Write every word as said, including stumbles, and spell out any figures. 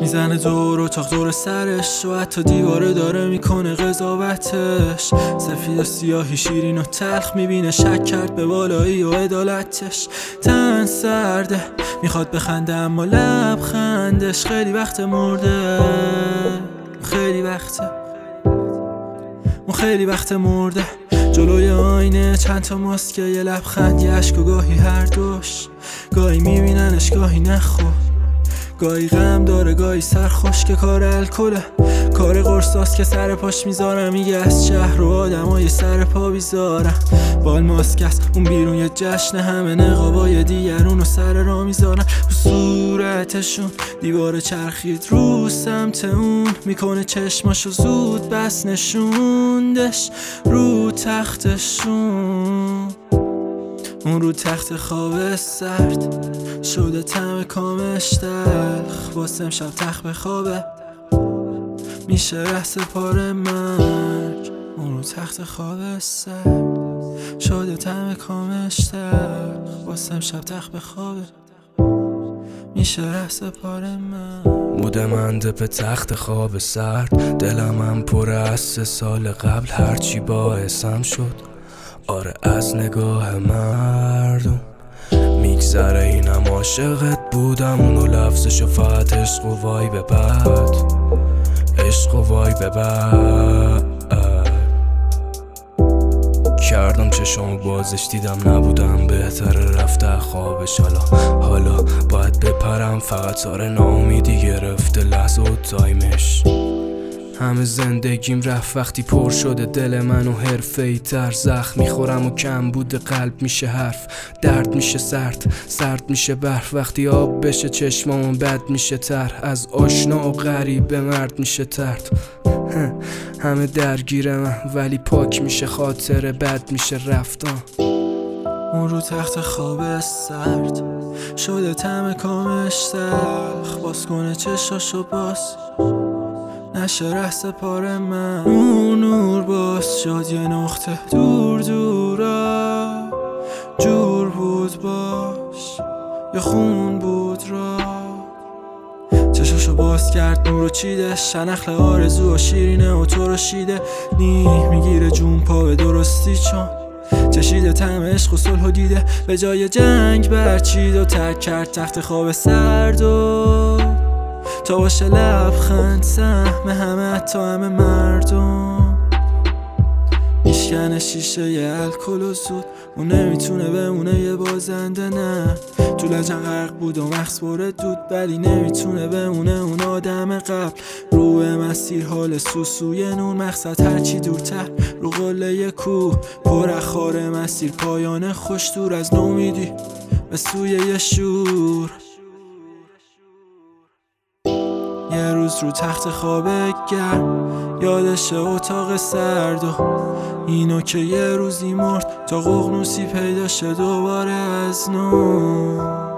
میزنه دور اتاق دور سرش و حتی دیواره داره میکنه قضاوتش. سفید و سیاهی شیرین و تلخ میبینه، شک کرد به بالایی و عدالتش. تن سرده میخواد بخنده اما لبخندش خیلی وقت مرده، خیلی وقته اون خیلی وقت مرده. جلوی آینه چند تا ماسک، یه لبخند، یه عشق و گاهی هر دوش. گاهی میبیننش گاهی نخور، گاهی غم داره گاهی سرخوش که کار الکله، کار قرصاست که سر پاش میذارم. میگه از شهر و آدمای سر پا بیزارم. بال ماسک است اون بیرون یه جشن، همه نقابای دیگرون و سر را میذارن رو صورتشون. دیوار چرخید رو سمت اون، میکنه چشماشو زود بس نشوندش رو تختشون. اون رو تخت خواب سرد شده طعم کامش تلخ، واسه امشب تخت بخوابه میشه ره سپار مرگ. اون رو تخت خواب سرد شده طعم کامش تلخ، واسه امشب تخت بخوابه میشه ره سپار مرگ. مدمنده به تخت خواب سرد، دلم هم پر از سه سال قبل هرچی باعثم شد. آره از نگاه مردم میگذره اینم عاشقت بودم، اونو لفظشو فقط عشق و وای به بعد، عشق و وای به بعد کردم. چشامو بازش دیدم نبودم، بهتره رفته خوابش. حالا حالا باید بپرم، فقط آره ناامیدی گرفته لحظه و تایمش. همه زندگیم رفت وقتی پر شده دل من و حرفه‌ای تر. زخم میخورم و کم بوده قلب میشه حرف، درد میشه سرد، سرد میشه برف. وقتی آب بشه چشمامون بد میشه تر، از آشنا و غریب مرد میشه ترد. همه درگیر من ولی پاک میشه خاطر بد میشه رفتم. اون رو تخت خواب سرد شده طعم کامش تلخ، باز کنه چشاشو باز نشه ره سپار من. اون نور باز شد یه نقطه دور دورا، جور بود باش یا خون بود را. چشاشو باز کرد نورو چیده، شنخل آرزو و شیرینه و تو رو شیده. نیه میگیره جون پا به درستی چون چشیده طعم عشق و صلح و دیده. به جای جنگ برچید و ترک کرد تخت خواب سرد و تا باشه لبخند سهم همه تا همه مردم. میشکنه شیشه یه الکل و زود، اون نمیتونه بمونه یه بازنده. نه تو لجن غرق بود و مغز بره دود، ولی نمیتونه بمونه اون آدم قبل. رو به مسیر حال سوسوی نون، مقصد هرچی دورتر رو قله کوه. پر اخاره مسیر پایانه خوش، دور از نومیدی به سوی یه شور. یه روز رو تخت خواب گرم یادش اتاق سرد و اینو که یه روزی مرد تا ققنوسی پیدا شه دوباره از نو.